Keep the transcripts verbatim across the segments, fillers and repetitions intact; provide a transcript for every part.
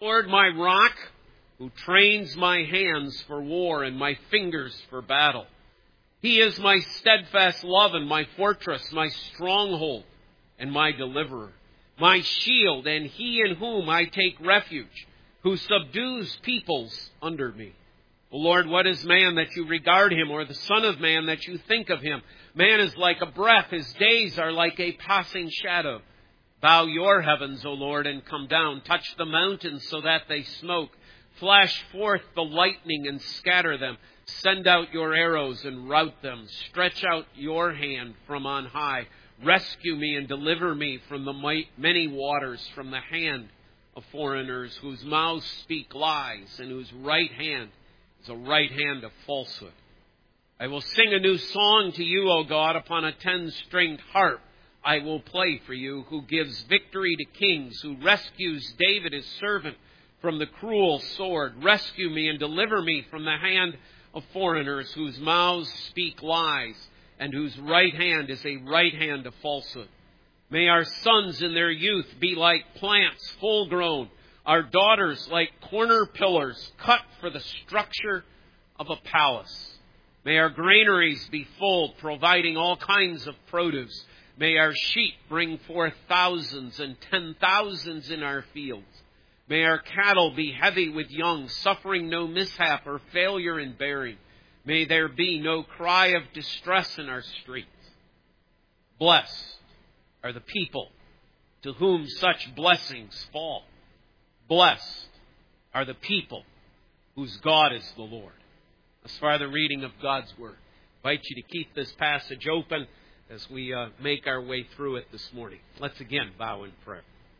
Lord, my rock, who trains my hands for war and my fingers for battle. He is my steadfast love and my fortress, my stronghold and my deliverer, my shield, and he in whom I take refuge, who subdues peoples under me. O Lord, what is man that you regard him, or the son of man that you think of him? Man is like a breath, his days are like a passing shadow. Bow your heavens, O Lord, and come down. Touch the mountains so that they smoke. Flash forth the lightning and scatter them. Send out your arrows and rout them. Stretch out your hand from on high. Rescue me and deliver me from the many waters, from the hand of foreigners whose mouths speak lies and whose right hand is a right hand of falsehood. I will sing a new song to you, O God, upon a ten-stringed harp. I will play for you, who gives victory to kings, who rescues David his servant from the cruel sword. Rescue me and deliver me from the hand of foreigners whose mouths speak lies and whose right hand is a right hand of falsehood. May our sons in their youth be like plants full grown, our daughters like corner pillars cut for the structure of a palace. May our granaries be full, providing all kinds of produce. May our sheep bring forth thousands and ten thousands in our fields. May our cattle be heavy with young, suffering no mishap or failure in bearing. May there be no cry of distress in our streets. Blessed are the people to whom such blessings fall. Blessed are the people whose God is the Lord. As far as the reading of God's Word, I invite you to keep this passage open as we uh, make our way through it this morning. Let's again bow in prayer.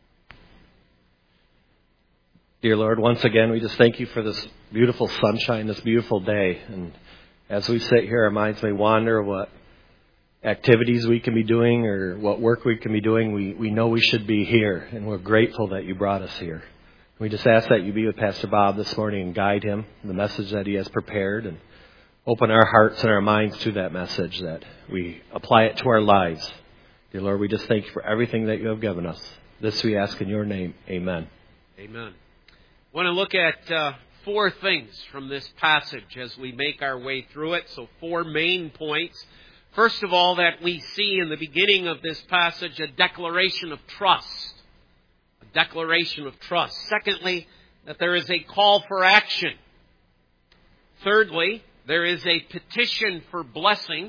Dear Lord, once again, we just thank you for this beautiful sunshine, this beautiful day. And as we sit here, our minds may wander what activities we can be doing or what work we can be doing. We, we know we should be here, and we're grateful that you brought us here. We just ask that you be with Pastor Bob this morning and guide him, the message that he has prepared, and open our hearts and our minds to that message, that we apply it to our lives. Dear Lord, we just thank you for everything that you have given us. This we ask in your name. Amen. Amen. I want to look at uh, four things from this passage as we make our way through it. So four main points. First of all, that we see in the beginning of this passage a declaration of trust. A declaration of trust. Secondly, that there is a call for action. Thirdly, there is a petition for blessing.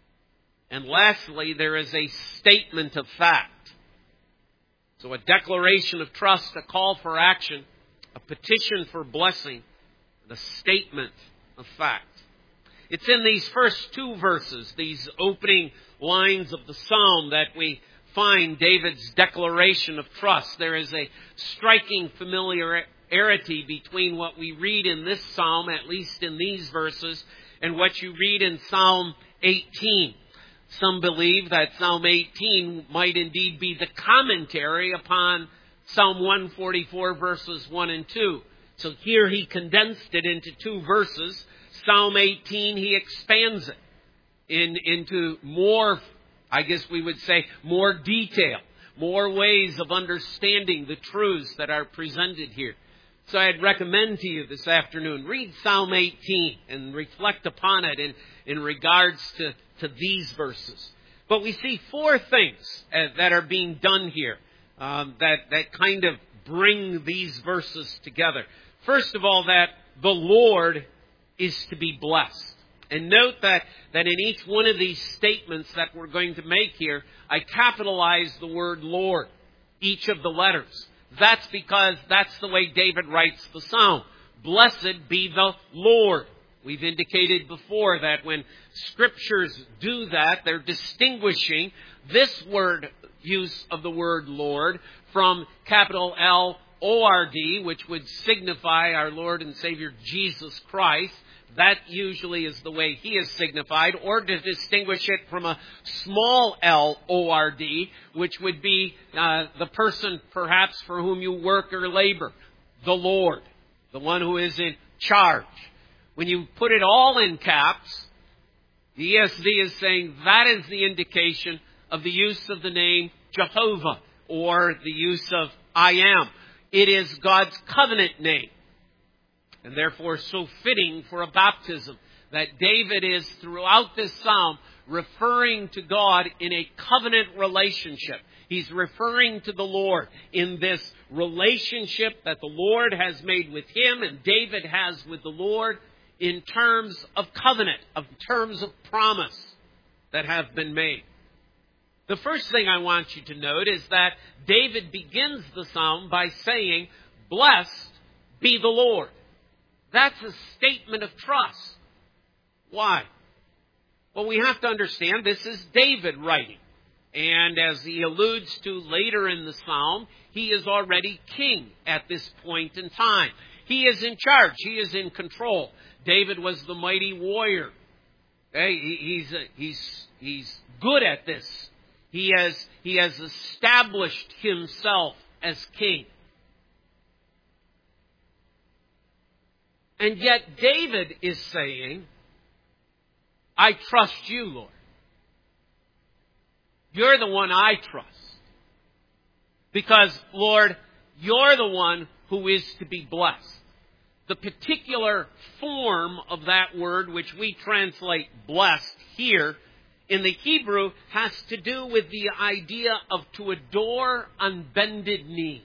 And lastly, there is a statement of fact. So a declaration of trust, a call for action, a petition for blessing, and a statement of fact. It's in these first two verses, these opening lines of the psalm, that we find David's declaration of trust. There is a striking familiarity between what we read in this psalm, at least in these verses, and what you read in Psalm eighteen. Some believe that Psalm eighteen might indeed be the commentary upon Psalm one forty-four, verses one and two. So here he condensed it into two verses. Psalm eighteen, he expands it in, into more, I guess we would say, more detail, more ways of understanding the truths that are presented here. So I'd recommend to you this afternoon, read Psalm eighteen and reflect upon it in, in regards to, to these verses. But we see four things uh, that are being done here um, that, that kind of bring these verses together. First of all, that the Lord is to be blessed. And note that, that in each one of these statements that we're going to make here, I capitalize the word Lord, each of the letters. That's because that's the way David writes the psalm. Blessed be the Lord. We've indicated before that when scriptures do that, they're distinguishing this word, use of the word Lord, from capital L O R D, which would signify our Lord and Savior Jesus Christ. That usually is the way he is signified, or to distinguish it from a small L O R D, which would be uh, the person perhaps for whom you work or labor, the Lord, the one who is in charge. When you put it all in caps, the E S V is saying that is the indication of the use of the name Jehovah, or the use of I am. It is God's covenant name. And therefore so fitting for a baptism that David is throughout this psalm referring to God in a covenant relationship. He's referring to the Lord in this relationship that the Lord has made with him and David has with the Lord in terms of covenant, of terms of promise that have been made. The first thing I want you to note is that David begins the psalm by saying, "Blessed be the Lord." That's a statement of trust. Why? Well, we have to understand this is David writing. And as he alludes to later in the psalm, he is already king at this point in time. He is in charge. He is in control. David was the mighty warrior. Hey, he's, he's, he's good at this. He has, he has established himself as king. And yet David is saying, I trust you, Lord. You're the one I trust. Because, Lord, you're the one who is to be blessed. The particular form of that word, which we translate blessed here, in the Hebrew, has to do with the idea of to adore on bended knee.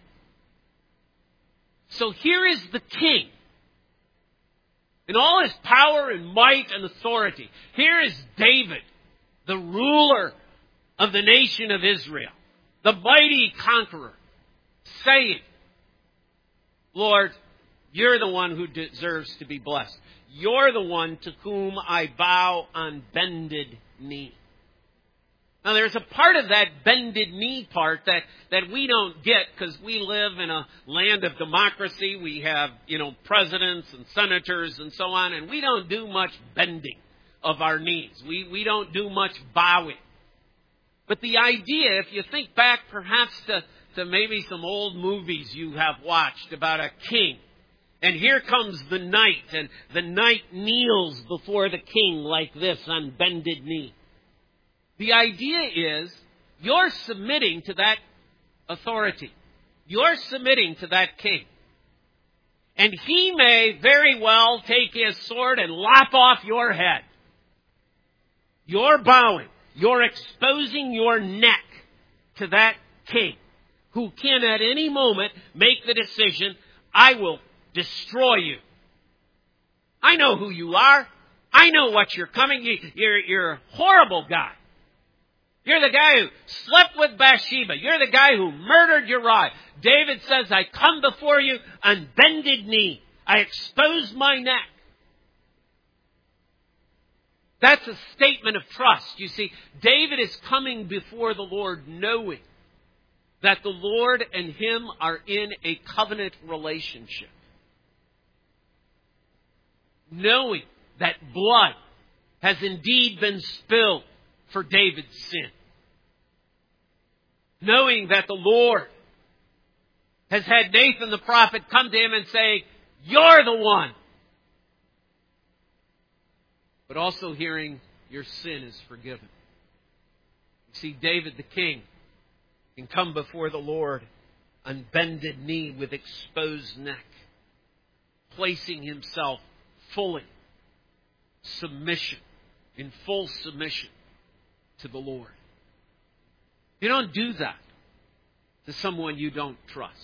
So here is the king. In all his power and might and authority. Here is David, the ruler of the nation of Israel, the mighty conqueror, saying, Lord, you're the one who deserves to be blessed. You're the one to whom I bow on bended knee. Now, there's a part of that bended knee part that, that we don't get because we live in a land of democracy. We have, you know, presidents and senators and so on, and we don't do much bending of our knees. We, we don't do much bowing. But the idea, if you think back perhaps to, to maybe some old movies you have watched about a king, and here comes the knight, and the knight kneels before the king like this on bended knee. The idea is you're submitting to that authority. You're submitting to that king. And he may very well take his sword and lop off your head. You're bowing. You're exposing your neck to that king who can at any moment make the decision, I will destroy you. I know who you are. I know what you're coming. You're, you're a horrible guy. You're the guy who slept with Bathsheba. You're the guy who murdered Uriah. David says, I come before you on bended knee. I expose my neck. That's a statement of trust. You see, David is coming before the Lord knowing that the Lord and him are in a covenant relationship. Knowing that blood has indeed been spilled for David's sin. Knowing that the Lord has had Nathan the prophet come to him and say, you're the one. But also hearing your sin is forgiven. You see, David the king can come before the Lord on bended knee with exposed neck, placing himself fully submission, in full submission to the Lord. You don't do that to someone you don't trust.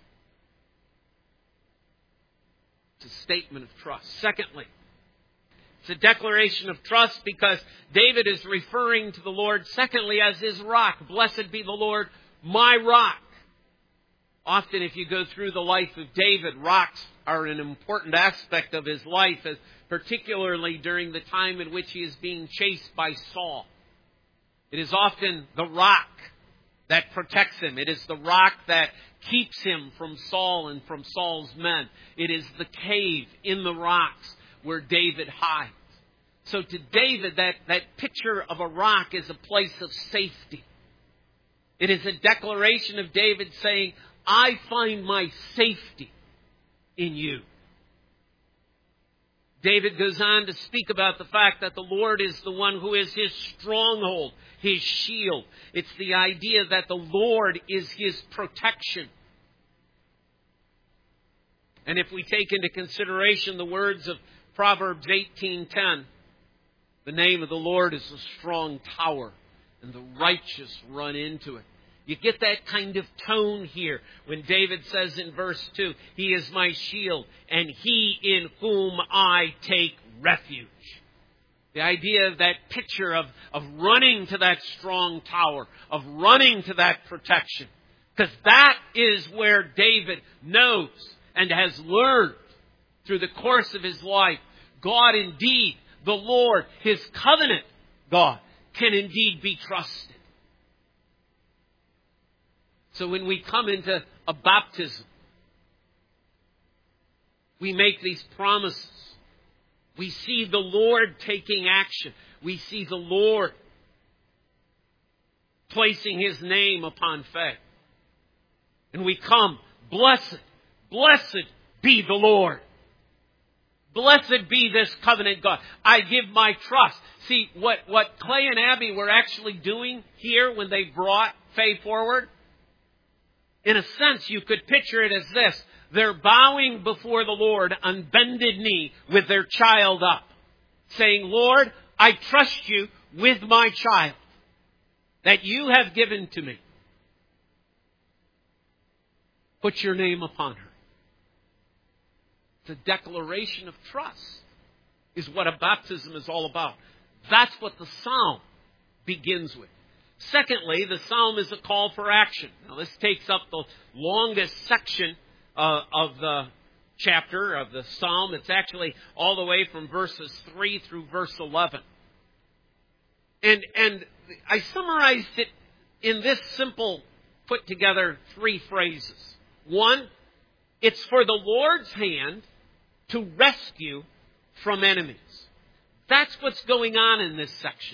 It's a statement of trust. Secondly, it's a declaration of trust because David is referring to the Lord, secondly, as his rock. Blessed be the Lord, my rock. Often if you go through the life of David, rocks are an important aspect of his life, as particularly during the time in which he is being chased by Saul. It is often the rock that protects him. It is the rock that keeps him from Saul and from Saul's men. It is the cave in the rocks where David hides. So to David, that, that picture of a rock is a place of safety. It is a declaration of David saying, I find my safety in you. David goes on to speak about the fact that the Lord is the one who is his stronghold, his shield. It's the idea that the Lord is his protection. And if we take into consideration the words of Proverbs eighteen ten, the name of the Lord is a strong tower, and the righteous run into it. You get that kind of tone here when David says in verse two, He is my shield, and He in whom I take refuge. The idea of that picture of, of running to that strong tower, of running to that protection. Because that is where David knows and has learned through the course of his life. God indeed, the Lord, His covenant God, can indeed be trusted. So when we come into a baptism, we make these promises. We see the Lord taking action. We see the Lord placing His name upon faith. And we come, blessed, blessed be the Lord. Blessed be this covenant God. I give my trust. See, what, what Clay and Abby were actually doing here when they brought Faye forward, in a sense, you could picture it as this. They're bowing before the Lord on bended knee with their child up, saying, Lord, I trust You with my child that You have given to me. Put Your name upon her. The declaration of trust is what a baptism is all about. That's what the psalm begins with. Secondly, the psalm is a call for action. Now, this takes up the longest section uh, of the chapter of the psalm. It's actually all the way from verses three through verse eleven. And, and I summarized it in this simple, put together three phrases. One, it's for the Lord's hand to rescue from enemies. That's what's going on in this section.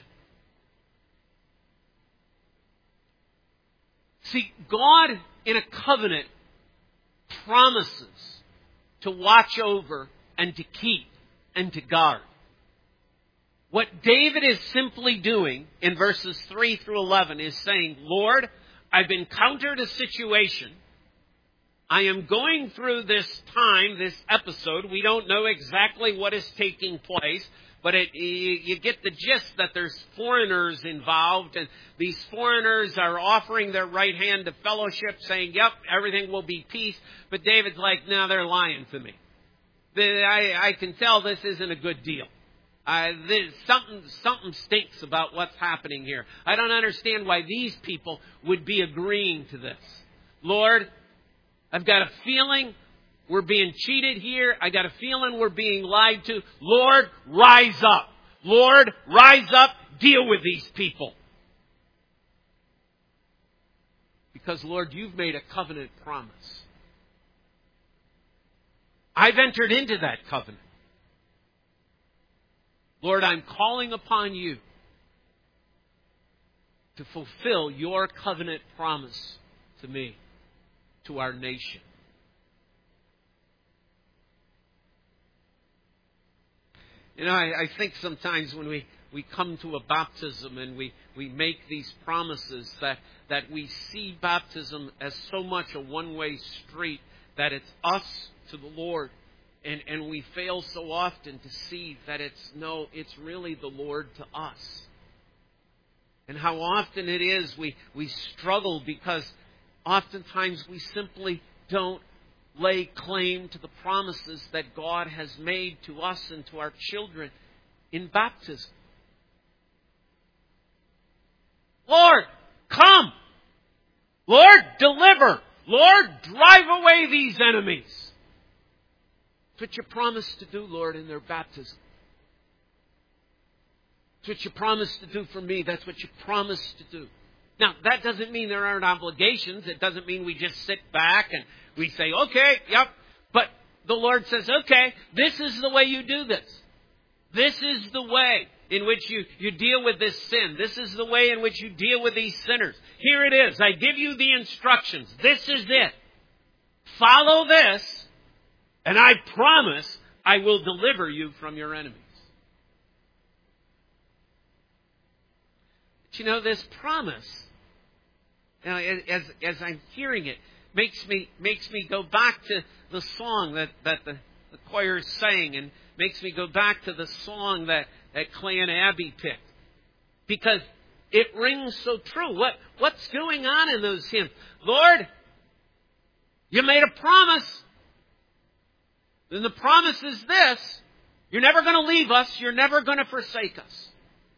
See, God in a covenant promises to watch over and to keep and to guard. What David is simply doing in verses three through eleven is saying, Lord, I've encountered a situation. I am going through this time, this episode. We don't know exactly what is taking place, but it, you get the gist that there's foreigners involved, and these foreigners are offering their right hand to fellowship, saying, yep, everything will be peace. But David's like, no, they're lying to me. I, I can tell this isn't a good deal. Uh, this, something, something stinks about what's happening here. I don't understand why these people would be agreeing to this. Lord, I've got a feeling we're being cheated here. I got a feeling we're being lied to. Lord, rise up. Lord, rise up. Deal with these people. Because, Lord, You've made a covenant promise. I've entered into that covenant. Lord, I'm calling upon You to fulfill Your covenant promise to me, to our nation. You know, I, I think sometimes when we, we come to a baptism and we, we make these promises that, that we see baptism as so much a one-way street, that it's us to the Lord. And, and we fail so often to see that it's, no, it's really the Lord to us. And how often it is we, we struggle because oftentimes we simply don't lay claim to the promises that God has made to us and to our children in baptism. Lord, come. Lord, deliver. Lord, drive away these enemies. That's what You promised to do, Lord, in their baptism. That's what You promised to do for me. That's what You promised to do. Now, that doesn't mean there aren't obligations. It doesn't mean we just sit back and we say, okay, yep. But the Lord says, okay, this is the way you do this. This is the way in which you, you deal with this sin. This is the way in which you deal with these sinners. Here it is. I give you the instructions. This is it. Follow this, and I promise I will deliver you from your enemies. But you know, this promise, you know, as, as I'm hearing it, makes me makes me go back to the song that, that the, the choir sang, and makes me go back to the song that, that Clay and Abby picked. Because it rings so true. What what's going on in those hymns? Lord, you made a promise. And the promise is this: you're never going to leave us. You're never going to forsake us.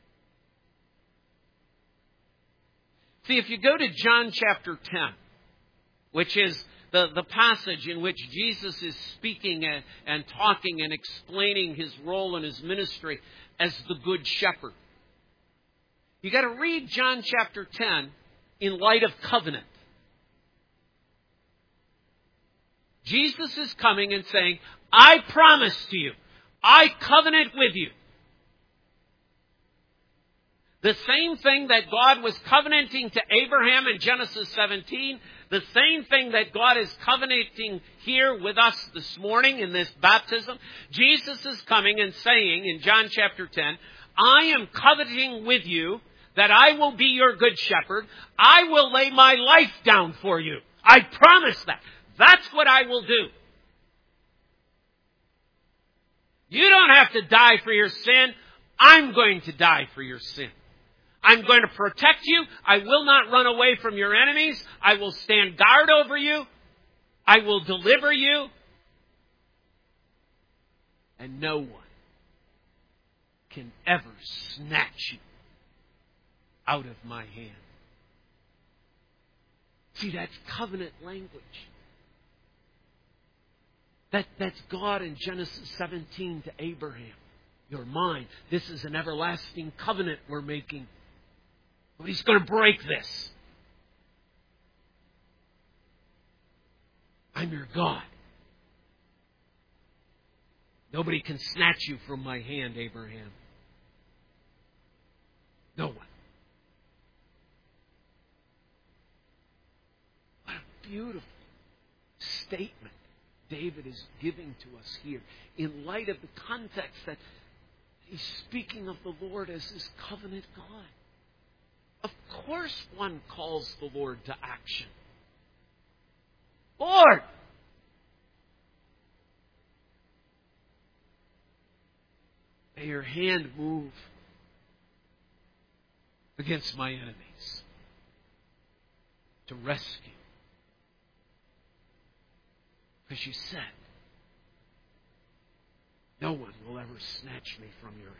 See, if you go to John chapter ten, which is the, the passage in which Jesus is speaking and, and talking and explaining His role in His ministry as the Good Shepherd, you got to read John chapter ten in light of covenant. Jesus is coming and saying, I promise to you, I covenant with you. The same thing that God was covenanting to Abraham in Genesis seventeen, the same thing that God is covenanting here with us this morning in this baptism, Jesus is coming and saying in John chapter ten, I am covenanting with you that I will be your good shepherd. I will lay my life down for you. I promise that. That's what I will do. You don't have to die for your sin. I'm going to die for your sin. I'm going to protect you. I will not run away from your enemies. I will stand guard over you. I will deliver you. And no one can ever snatch you out of my hand. See, that's covenant language. That, that's God in Genesis seventeen to Abraham. You're mine. This is an everlasting covenant we're making. But He's going to break this. I'm your God. Nobody can snatch you from my hand, Abraham. No one. What a beautiful statement David is giving to us here in light of the context that he's speaking of the Lord as His covenant God. Of course one calls the Lord to action. Lord! May your hand move against my enemies to rescue. Because you said, no one will ever snatch me from your hand.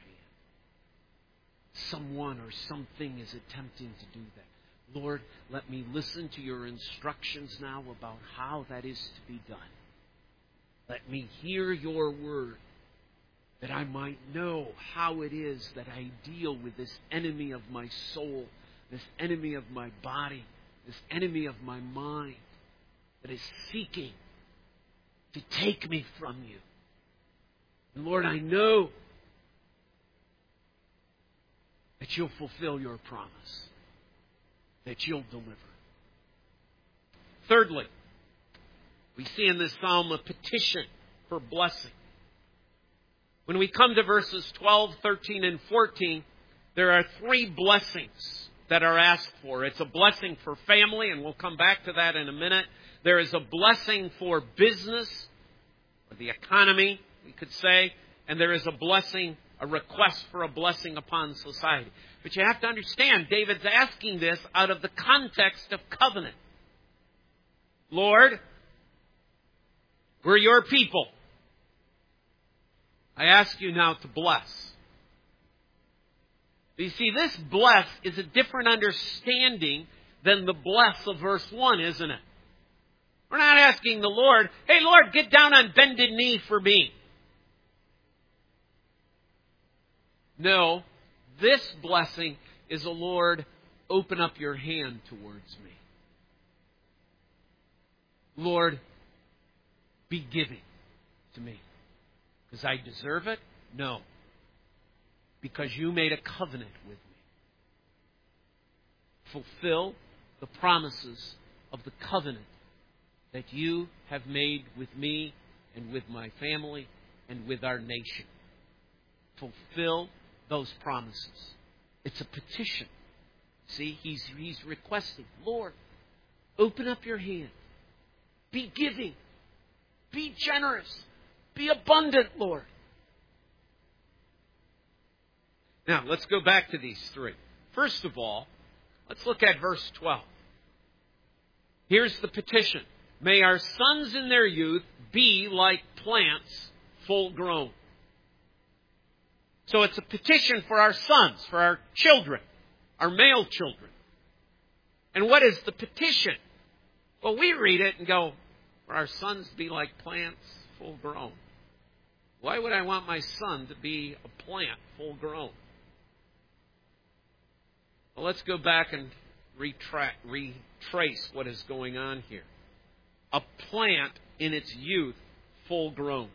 Someone or something is attempting to do that. Lord, let me listen to your instructions now about how that is to be done. Let me hear your word, that I might know how it is that I deal with this enemy of my soul, this enemy of my body, this enemy of my mind that is seeking to take me from you. And Lord, I know that you'll fulfill your promise, that you'll deliver. Thirdly, we see in this psalm a petition for blessing. When we come to verses twelve, thirteen, and fourteen, there are three blessings that are asked for. It's a blessing for family, and we'll come back to that in a minute. There is a blessing for business, or the economy, we could say, and there is a blessing, a request for a blessing upon society. But you have to understand, David's asking this out of the context of covenant. Lord, we're your people. I ask you now to bless. You see, this bless is a different understanding than the bless of verse one, isn't it? We're not asking the Lord, hey, Lord, get down on bended knee for me. No, this blessing is a Lord, open up your hand towards me. Lord, be giving to me. Because I deserve it? No. Because you made a covenant with me. Fulfill the promises of the covenant that you have made with me and with my family and with our nation. Fulfill those promises. It's a petition. See, he's, he's requesting, Lord, open up your hand. Be giving. Be generous. Be abundant, Lord. Now, let's go back to these three. First of all, let's look at verse twelve. Here's the petition. May our sons in their youth be like plants full grown. So it's a petition for our sons, for our children, our male children. And what is the petition? Well, we read it and go, for our sons to be like plants full grown. Why would I want my son to be a plant full grown? Well, let's go back and retract, retrace what is going on here. A plant in its youth, full grown.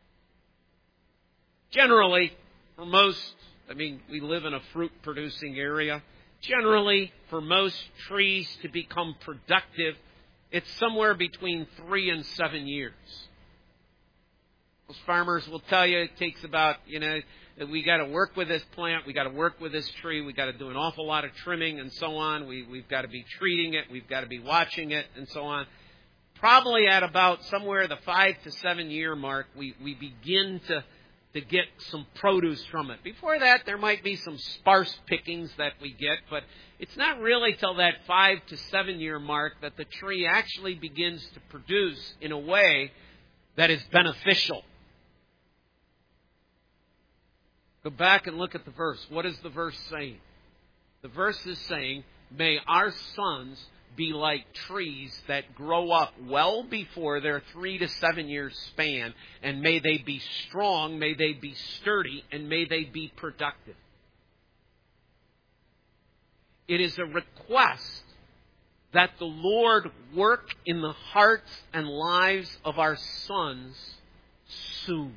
Generally, for most, I mean, we live in a fruit-producing area. Generally, for most trees to become productive, it's somewhere between three and seven years. Most farmers will tell you it takes about, you know, that we got to work with this plant, we got to work with this tree, we got to do an awful lot of trimming and so on. We, we've got to be treating it, we've got to be watching it and so on. Probably at about somewhere the five to seven year mark, we, we begin to, to get some produce from it. Before that, there might be some sparse pickings that we get, but it's not really till that five to seven year mark that the tree actually begins to produce in a way that is beneficial. Go back and look at the verse. What is the verse saying? The verse is saying, may our sons be like trees that grow up well before their three to seven year span, and may they be strong, may they be sturdy, and may they be productive. It is a request that the Lord work in the hearts and lives of our sons soon.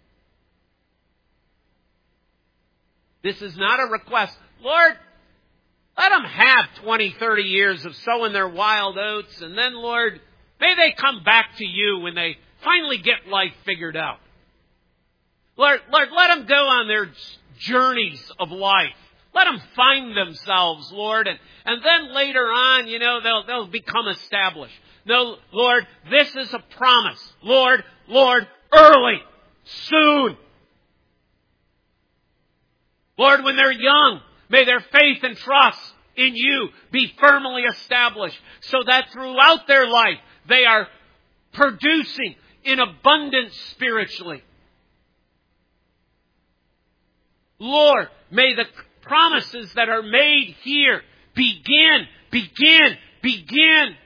This is not a request. Lord, let them have twenty, thirty years of sowing their wild oats, and then, Lord, may they come back to you when they finally get life figured out. Lord, Lord, let them go on their journeys of life. Let them find themselves, Lord, and, and then later on, you know, they'll, they'll become established. No, Lord, this is a promise. Lord, Lord, early, soon. Lord, when they're young, may their faith and trust in you be firmly established so that throughout their life they are producing in abundance spiritually. Lord, may the promises that are made here begin, begin, begin.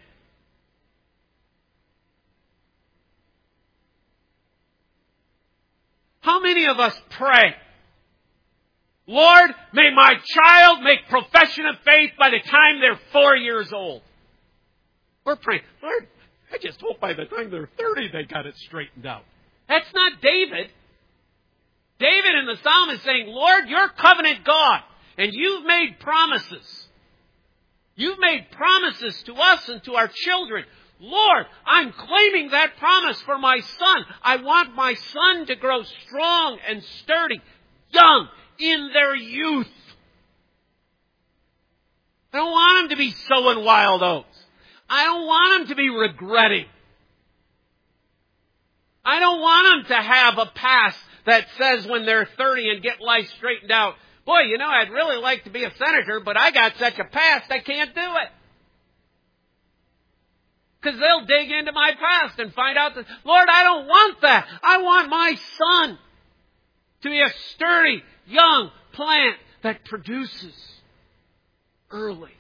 How many of us pray, Lord, may my child make profession of faith by the time they're four years old? We're praying, Lord, I just hope by the time they're thirty they got it straightened out. That's not David. David in the Psalm is saying, Lord, you're covenant God, and you've made promises. You've made promises to us and to our children. Lord, I'm claiming that promise for my son. I want my son to grow strong and sturdy, young, in their youth. I don't want them to be sowing wild oats. I don't want them to be regretting. I don't want them to have a past that says when they're thirty and get life straightened out, boy, you know, I'd really like to be a senator, but I got such a past, I can't do it. Because they'll dig into my past and find out that, Lord, I don't want that. I want my son to be a sturdy, young plant that produces early.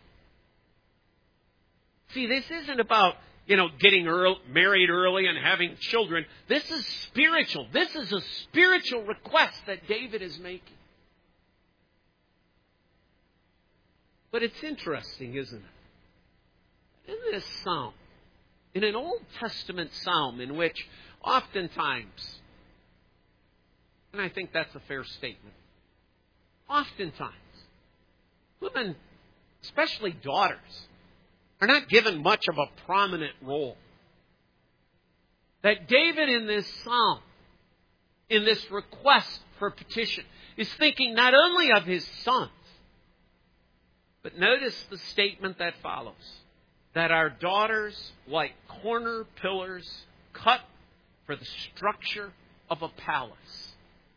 See, this isn't about, you know, getting early, married early and having children. This is spiritual. This is a spiritual request that David is making. But it's interesting, isn't it? In this psalm, in an Old Testament psalm in which oftentimes, and I think that's a fair statement, oftentimes, women, especially daughters, are not given much of a prominent role. That David in this psalm, in this request for petition, is thinking not only of his sons, but notice the statement that follows. that our daughters, like corner pillars cut for the structure of a palace.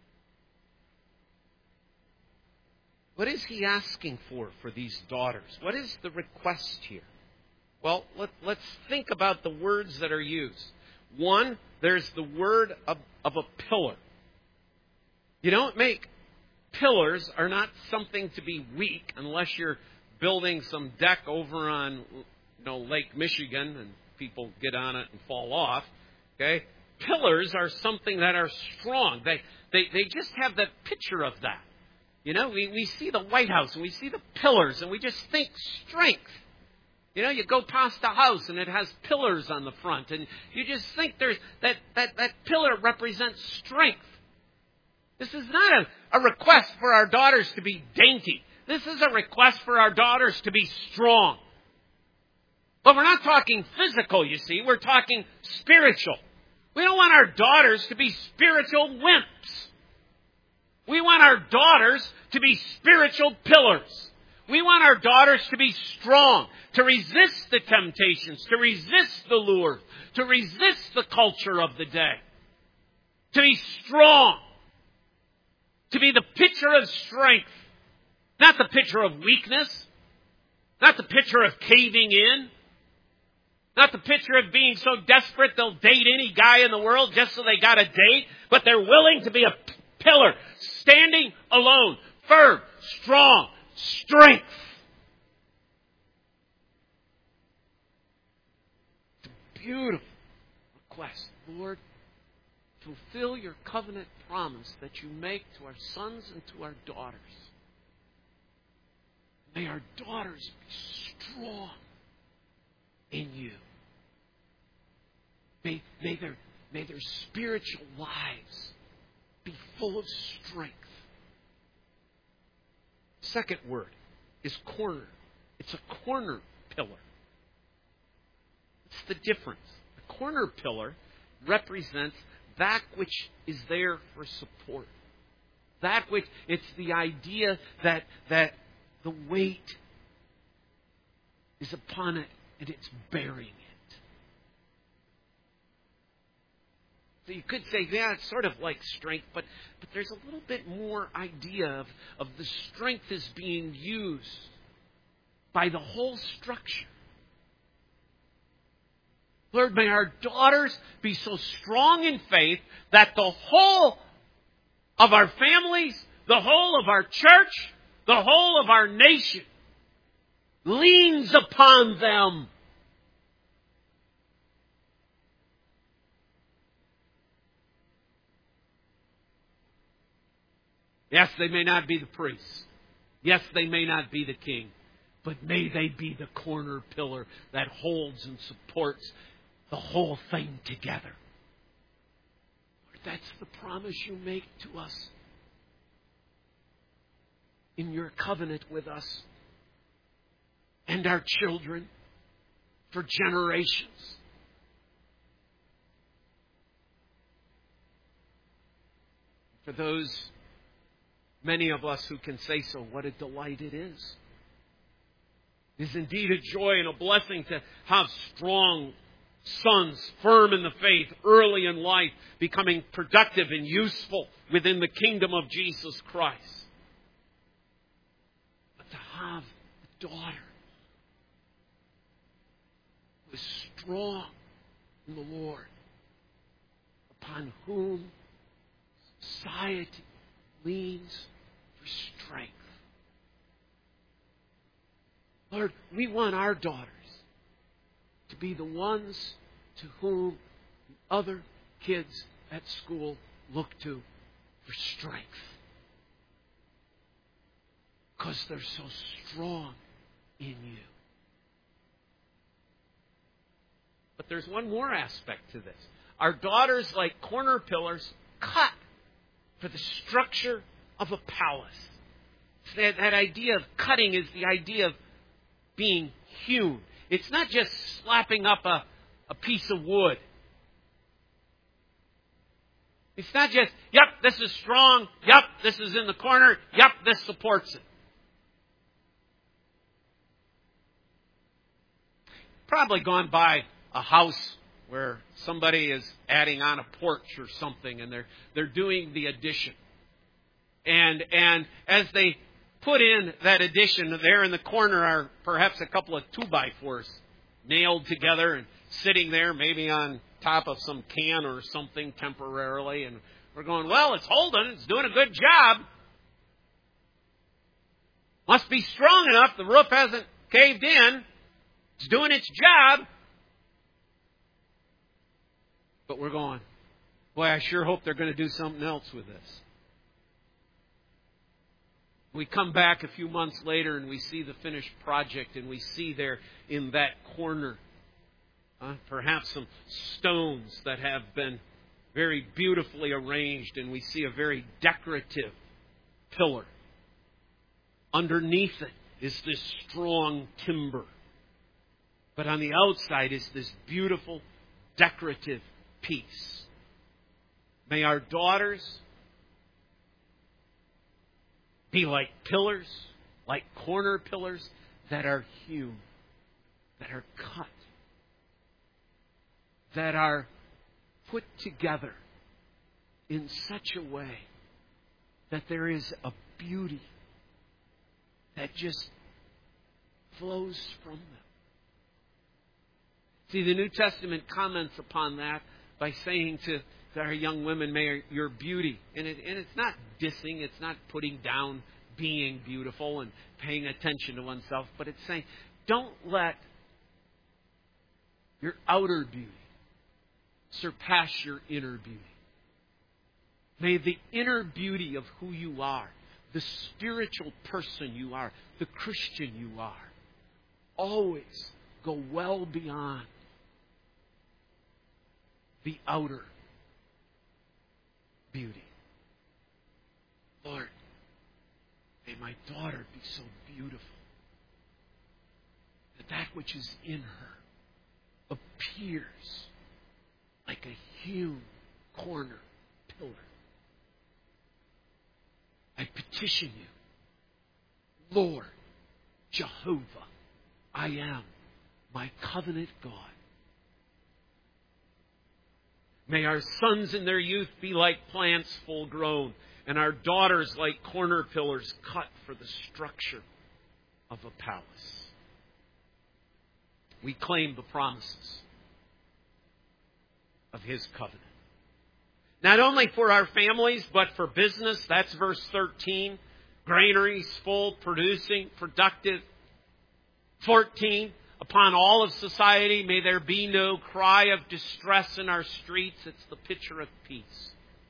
What is he asking for for these daughters? What is the request here? Well, let, let's think about the words that are used. One, there's the word of, of a pillar. You don't make pillars are not something to be weak unless you're building some deck over on, you know, Lake Michigan and people get on it and fall off. Okay? Pillars are something that are strong. They they, they just have that picture of that. You know, we, we see the White House and we see the pillars and we just think strength. You know, you go past a house and it has pillars on the front and you just think there's that, that, that pillar represents strength. This is not a, a request for our daughters to be dainty. This is a request for our daughters to be strong. But we're not talking physical, you see. We're talking spiritual. We don't want our daughters to be spiritual wimps. We want our daughters to be spiritual pillars. We want our daughters to be strong, to resist the temptations, to resist the lure, to resist the culture of the day. To be strong. To be the picture of strength. Not the picture of weakness. Not the picture of caving in. Not the picture of being so desperate they'll date any guy in the world just so they got a date. But they're willing to be a pillar. Standing alone. Firm. Strong. Strength. It's a beautiful request. Lord, fulfill your covenant promise that you make to our sons and to our daughters. May our daughters be strong in you. May, may, their, may their spiritual lives be full of strength. Second word is corner. It's a corner pillar. What's the difference? The corner pillar represents that which is there for support. That which, it's the idea that, that the weight is upon it and it's bearing it. So you could say, yeah, it's sort of like strength, but, but there's a little bit more idea of, of the strength is being used by the whole structure. Lord, may our daughters be so strong in faith that the whole of our families, the whole of our church, the whole of our nation leans upon them. Yes, they may not be the priest. Yes, they may not be the king. But may they be the corner pillar that holds and supports the whole thing together. Lord, that's the promise you make to us in your covenant with us and our children for generations. For those many of us who can say so, what a delight it is. It is indeed a joy and a blessing to have strong sons, firm in the faith, early in life, becoming productive and useful within the kingdom of Jesus Christ. But to have a daughter who is strong in the Lord, upon whom society leans for strength. Lord, we want our daughters to be the ones to whom the other kids at school look to for strength. Because they're so strong in you. But there's one more aspect to this. Our daughters, like corner pillars, cut for the structure of a palace. That, that idea of cutting is the idea of being hewn. It's not just slapping up a, a piece of wood. It's not just, yep, this is strong. Yep, this is in the corner. Yep, this supports it. probably gone by a house where somebody is adding on a porch or something, and they're they're doing the addition. And and as they put in that addition, there in the corner are perhaps a couple of two by fours nailed together and sitting there, maybe on top of some can or something temporarily. And we're going, well, it's holding, it's doing a good job. Must be strong enough. The roof hasn't caved in. It's doing its job. But we're going, boy, I sure hope they're going to do something else with this. We come back a few months later and we see the finished project, and we see there in that corner uh, perhaps some stones that have been very beautifully arranged, and we see a very decorative pillar. Underneath it is this strong timber. But on the outside is this beautiful decorative piece. May our daughters be like pillars, like corner pillars that are hewn, that are cut, that are put together in such a way that there is a beauty that just flows from them. See, the New Testament comments upon that by saying to, to our young women, may your beauty, and, it, and it's not dissing, it's not putting down being beautiful and paying attention to oneself, but it's saying, don't let your outer beauty surpass your inner beauty. May the inner beauty of who you are, the spiritual person you are, the Christian you are, always go well beyond the outer beauty. Lord, may my daughter be so beautiful that that which is in her appears like a hewn corner pillar. I petition you, Lord, Jehovah, I am my covenant God. May our sons in their youth be like plants full grown, and our daughters like corner pillars cut for the structure of a palace. We claim the promises of His covenant. Not only for our families, but for business. That's verse thirteen. Granaries full, producing, productive. fourteen. Upon all of society, may there be no cry of distress in our streets. It's the picture of peace.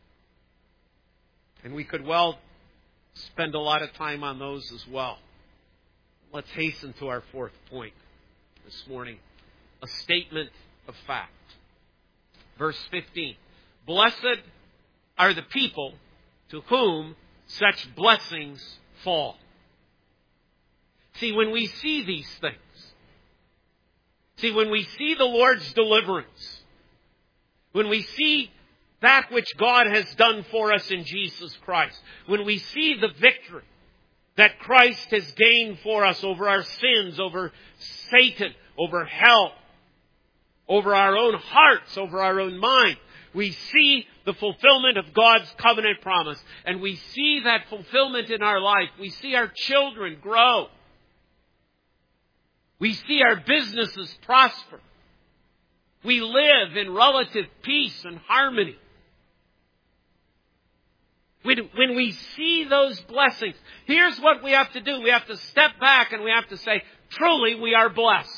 And we could well spend a lot of time on those as well. Let's hasten to our fourth point this morning. A statement of fact. Verse fifteen. Blessed are the people to whom such blessings fall. See, when we see these things, see, when we see the Lord's deliverance, when we see that which God has done for us in Jesus Christ, when we see the victory that Christ has gained for us over our sins, over Satan, over hell, over our own hearts, over our own mind, we see the fulfillment of God's covenant promise, and we see that fulfillment in our life. We see our children grow. We see our businesses prosper. We live in relative peace and harmony. When, when we see those blessings, here's what we have to do. We have to step back and we have to say, truly we are blessed.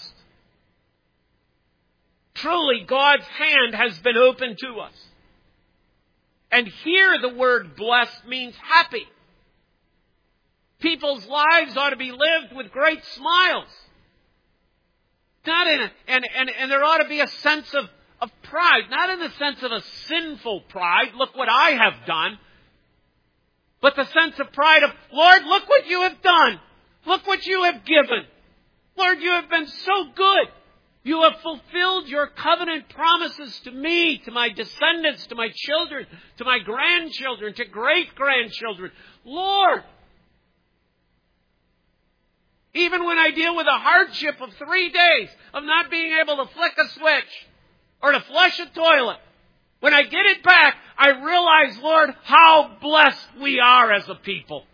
Truly God's hand has been opened to us. And here the word blessed means happy. People's lives ought to be lived with great smiles. Not in a, and, and, and there ought to be a sense of, of pride, not in the sense of a sinful pride, look what I have done, but the sense of pride of, Lord, look what you have done. Look what you have given. Lord, you have been so good. You have fulfilled your covenant promises to me, to my descendants, to my children, to my grandchildren, to great-grandchildren. Lord, Even when I deal with a hardship of three days of not being able to flick a switch or to flush a toilet, when I get it back, I realize, Lord, how blessed we are as a people.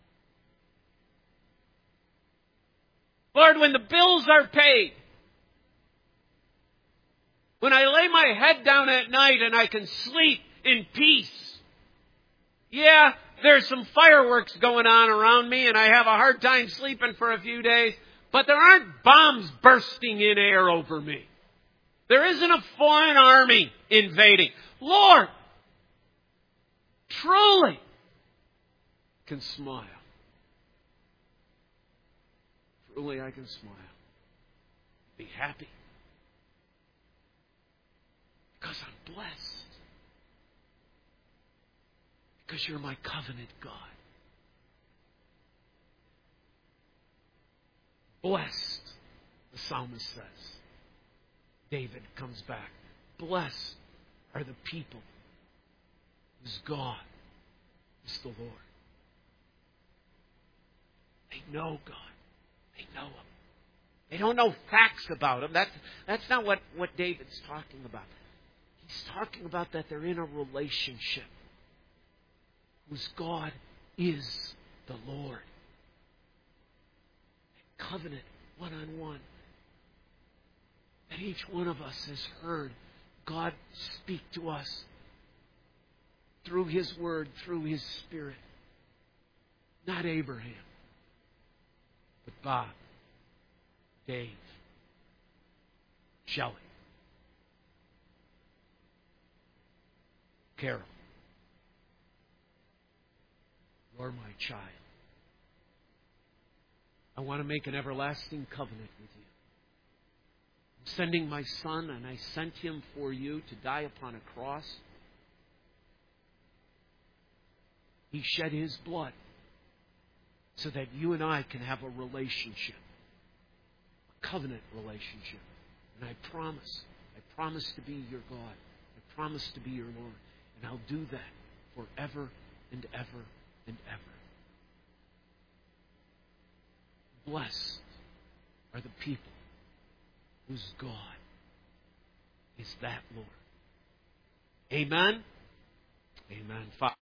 Lord, when the bills are paid, when I lay my head down at night and I can sleep in peace. Yeah, there's some fireworks going on around me and I have a hard time sleeping for a few days, but there aren't bombs bursting in air over me. There isn't a foreign army invading. Lord, truly can smile. Truly I can smile. Be happy. Because I'm blessed. Because you're my covenant God. Blessed, the psalmist says. David comes back. Blessed are the people whose God is the Lord. They know God. They know Him. They don't know facts about Him. That's, that's not what, what David's talking about. He's talking about that they're in a relationship whose God is the Lord. A covenant one-on-one. That each one of us has heard God speak to us through His Word, through His Spirit. Not Abraham, but Bob, Dave, Shelley, Carol. You're my child. I want to make an everlasting covenant with you. I'm sending my Son, and I sent Him for you to die upon a cross. He shed His blood so that you and I can have a relationship, a covenant relationship. And I promise, I promise to be your God. I promise to be your Lord. And I'll do that forever and ever and ever. Blessed are the people whose God is that Lord. Amen? Amen. Father.